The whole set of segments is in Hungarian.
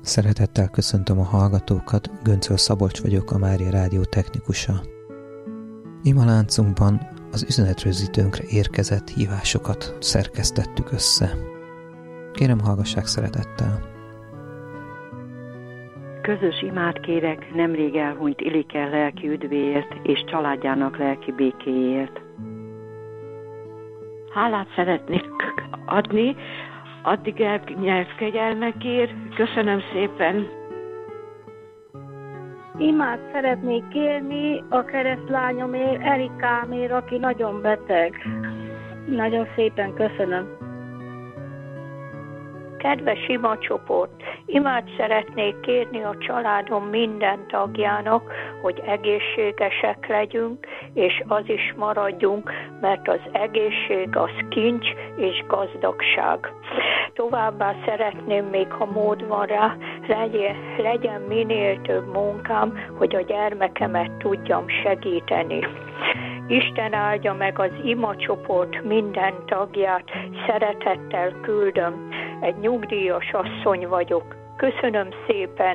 Szeretettel köszöntöm a hallgatókat, Göncöl Szabolcs vagyok, a Mária Rádió technikusa. Imaláncunkban az üzenetrögzítőnkre érkezett hívásokat szerkesztettük össze. Kérem, hallgassák szeretettel! Közös imát kérek nemrég elhunyt Ilike lelki üdvéért és családjának lelki békéért. Hálát szeretnék adni addig elnyert kegyelmekért. Köszönöm szépen! Imát szeretnék kérni a keresztlányomért, Erikámért, aki nagyon beteg. Nagyon szépen köszönöm. Kedves imacsoport, imát szeretnék kérni a családom minden tagjának, hogy egészségesek legyünk, és az is maradjunk, mert az egészség az kincs és gazdagság. Továbbá szeretném még, ha mód van rá, legyen minél több munkám, hogy a gyermekemet tudjam segíteni. Isten áldja meg az imacsoport minden tagját, szeretettel küldöm. Egy nyugdíjas asszony vagyok. Köszönöm szépen!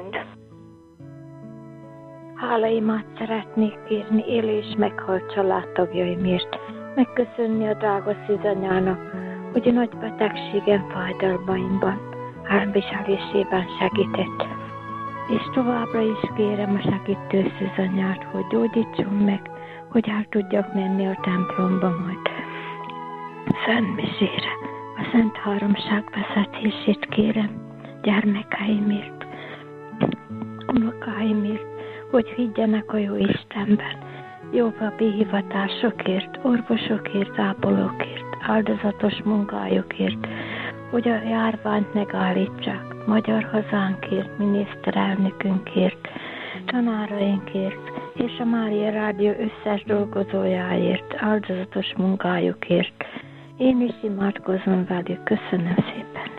Hálaimát szeretnék kérni él és meghalt családtagjaimért. Megköszönni a drága szűzanyának, hogy a nagy betegségem fájdalmaimban, árviselésében segített. És továbbra is kérem a segítő szűzanyát, hogy gyógyítson meg, hogy el tudjak menni a templomba majd Szent Misére. A Szent Háromság vezetését kérem gyermekeimért, unokáimért, hogy higgyenek a jó Istenben, jogabi hivatásokért, orvosokért, ápolókért, áldozatos munkájukért, hogy a járványt megállítsák, magyar hazánkért, miniszterelnökünkért, tanárainkért, és a Mária Rádió összes dolgozójáért, áldozatos munkájukért. Én is imádkozom velük. Köszönöm szépen.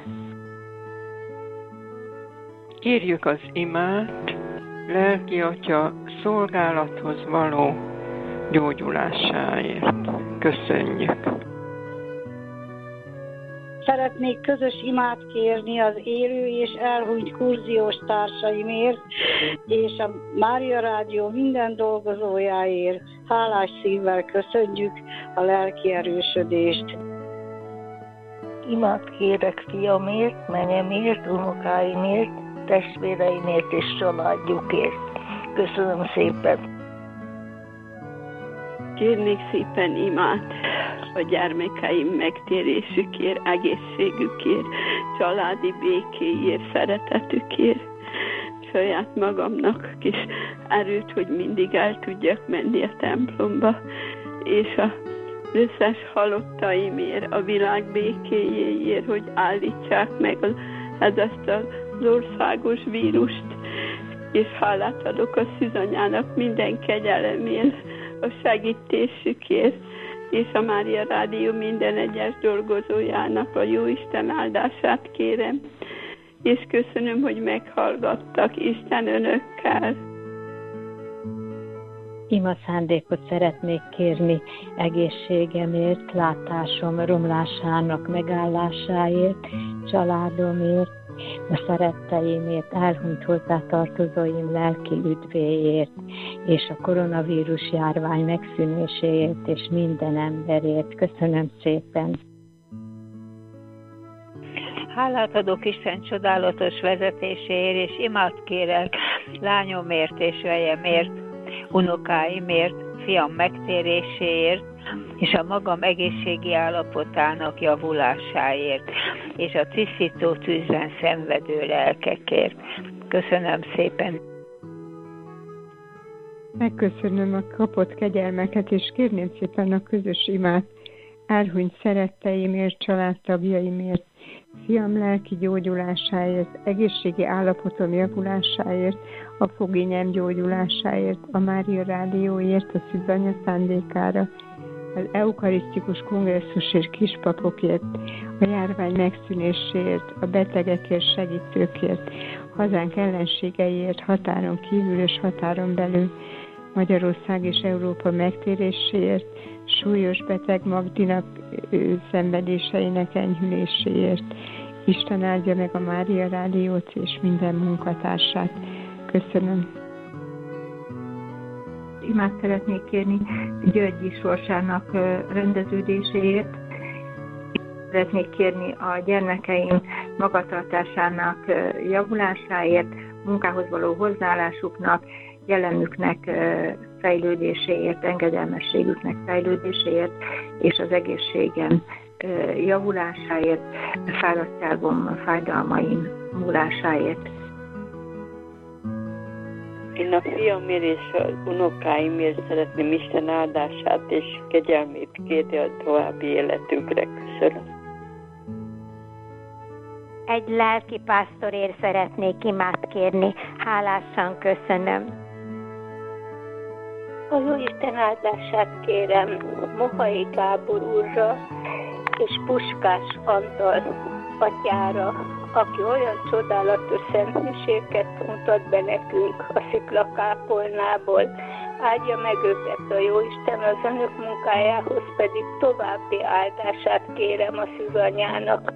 Kérjük az imát lelki atya szolgálathoz való gyógyulásáért. Köszönjük. Szeretnék közös imát kérni az élő és elhunyt kurziós társaimért, és a Mária Rádió minden dolgozójáért. Hálás szívvel köszönjük a lelki erősödést. Imát kérek fiamért, menyemért, unokáimért, testvéreimért és családjukért. Köszönöm szépen. Kérnék szépen imát a gyermekeim megtérésükért, egészségükért, családi békéért, szeretetükért, saját magamnak kis erőt, hogy mindig el tudjak menni a templomba, és az összes halottaimért, a világ békéjéért, hogy állítsák meg ezt az országos vírust, és hálát adok a szűzanyának minden kegyelemért, a segítésükért, és a Mária Rádió minden egyes dolgozójának a Jóisten áldását kérem, és köszönöm, hogy meghallgattak. Isten önökkel! Ima szándékot szeretnék kérni egészségemért, látásom romlásának megállásáért, családomért, a szeretteimért, elhunyt hozzátartozóim lelki üdvéért, és a koronavírus járvány megszűnéséért, és minden emberért. Köszönöm szépen! Hálát adok Isten csodálatos vezetéséért, és imát kérek lányomért és vejemért, unokáimért, fiam megtéréséért, és a magam egészségi állapotának javulásáért, és a tisztító tűzben szenvedő lelkekért. Köszönöm szépen! Megköszönöm a kapott kegyelmeket, és kérném szépen a közös imát elhunyt szeretteimért, családtagjaimért, fiam lelki gyógyulásáért, egészségi állapotom javulásáért, a fogényem gyógyulásáért, a Mária Rádióért, a szűzanya szándékára, az eukarisztikus kongresszusért, kispapokért, a járvány megszűnéséért, a betegekért, segítőkért, hazánk ellenségeiért, határon kívül és határon belül, Magyarország és Európa megtéréséért, súlyos beteg Magdinak szenvedéseinek enyhüléséért, Isten áldja meg a Mária Rádiót és minden munkatársát. Köszönöm. Imát szeretnék kérni Györgyi sorsának rendeződéséért. Szeretnék kérni a gyermekeim magatartásának javulásáért, munkához való hozzáállásuknak, jelenüknek fejlődéséért, engedelmességüknek fejlődéséért, és az egészségem javulásáért, fáradtságom, fájdalmaim múlásáért. Én a fiamért és az unokáimért szeretném Isten áldását és kegyelmét kérni a további életünkre. Köszönöm. Egy lelkipásztorért szeretnék imát kérni. Hálásan köszönöm. Az Úristen áldását kérem Mohai Gábor úrra és Puskás Antal atyára, aki olyan csodálatos szentmiséket mutat be nekünk a sziklakápolnából. Áldja meg őket a Jóisten, az önök munkájához pedig további áldását kérem a szűzanyának.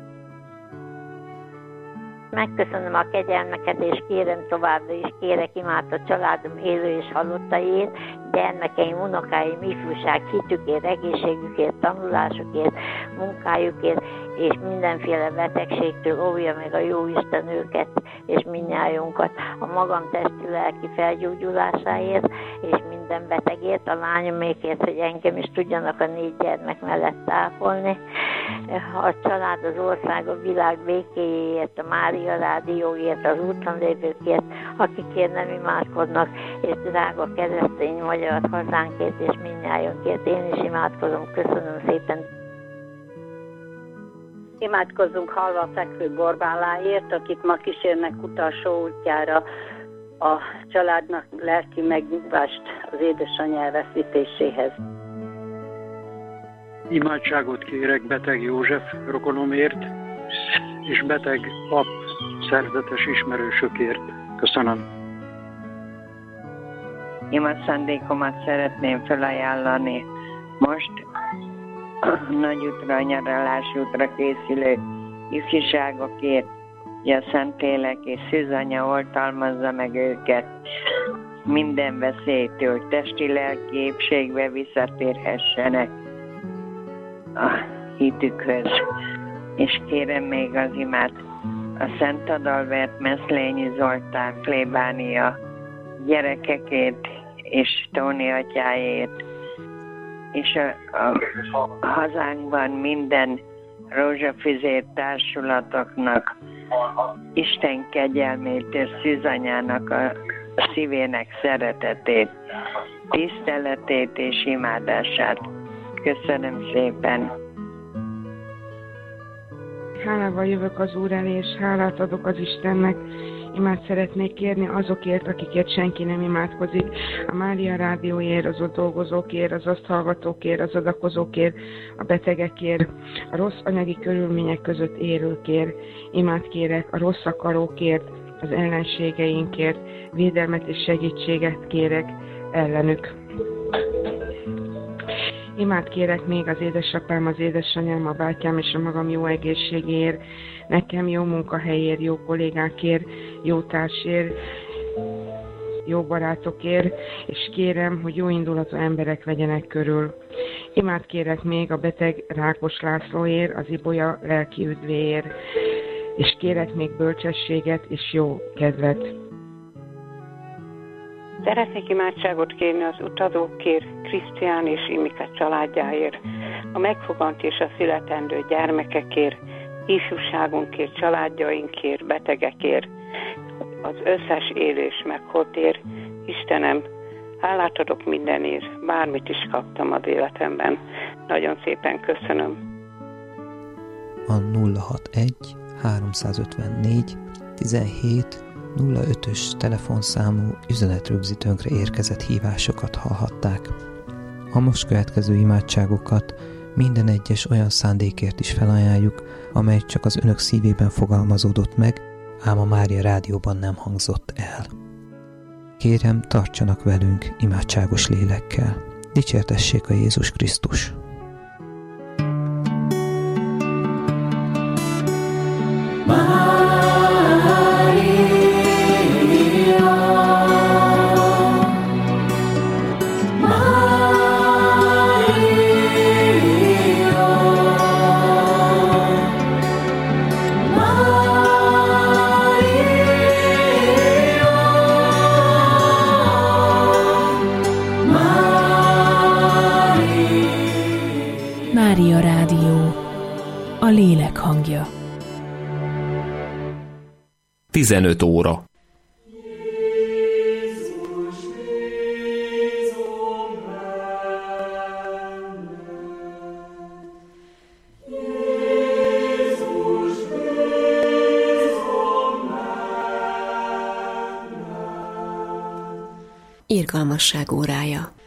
Megköszönöm a kegyelmeket, és kérem továbbra is, kérek imát a családom élő és halottaiért, gyermekeim, unokáim, ifjúság, hitükért, egészségükért, tanulásukért, munkájukért, és mindenféle betegségtől óvja meg a Jóisten őket, és mindnyájunkat a magam testi-lelki felgyógyulásáért, és minden betegért, a lányomékért, hogy engem is tudjanak a 4 gyermek mellett tápolni, a család, az ország, a világ békéjéért, a Mária Rádióért, az úton lévőkért, akikért nem imádkoznak, és drága keresztény magyar hazánkért és mindnyájunkért. Én is imádkozom, köszönöm szépen. Imádkozzunk halva fekvő Borbáláért, akit ma kísérnek utolsó útjára, a családnak lelki megnyugvást az édesanyja elveszítéséhez. Imádságot kérek beteg József rokonomért, és beteg pap szerzetes ismerősökért. Köszönöm. Imat szándékomat szeretném felajánlani most nagy útra, nyaralási útra készülő ifjúságokért, hogy a Szentlélek és Szűzanya oltalmazza meg őket minden veszélytől, testi-lelki épségbe visszatérhessenek a hitükhöz. És kérem még az imát a Szent Adalbert Meszlényi Zoltán plébánia gyerekekért és Tóni atyáért, és a hazánkban minden rózsafüzér társulatoknak Isten kegyelmét és Szűzanyának a szívének szeretetét, tiszteletét és imádását. Köszönöm szépen! Hálával jövök az Úr elé, és hálát adok az Istennek. Imát szeretnék kérni azokért, akikért senki nem imádkozik. A Mária Rádióért, az ott dolgozókért, az azt hallgatókért, az adakozókért, a betegekért, a rossz anyagi körülmények között élőkért. Imát kérek a rossz akarókért, az ellenségeinkért, védelmet és segítséget kérek ellenük. Imát kérek még az édesapám, az édesanyám, a bátyám és a magam jó egészségéért, nekem jó munkahelyért, jó kollégákért, jó társért, jó barátokért, és kérem, hogy jó indulatú emberek vegyenek körül. Imát kérek még a beteg Rákos Lászlóért, az Ibolya lelki üdvéért, és kérek még bölcsességet és jó kedvet. Szeretnék imádságot kérni az utazókért, Krisztián és Imike családjáért, a megfogant és a születendő gyermekekért, ifjúságunkért, családjainkért, betegekért, az összes élő és meghaltért. Istenem, hálát adok mindenért, bármit is kaptam az életemben. Nagyon szépen köszönöm. A 061 354 17 05-ös telefonszámú üzenetrögzítőnkre érkezett hívásokat hallhatták. A most következő imádságokat minden egyes olyan szándékért is felajánljuk, amely csak az önök szívében fogalmazódott meg, ám a Mária Rádióban nem hangzott el. Kérem, tartsanak velünk imádságos lélekkel. Dicsértessék a Jézus Krisztus! Mária Rádió, a lélek hangja. 15 óra. Irgalmasság órája.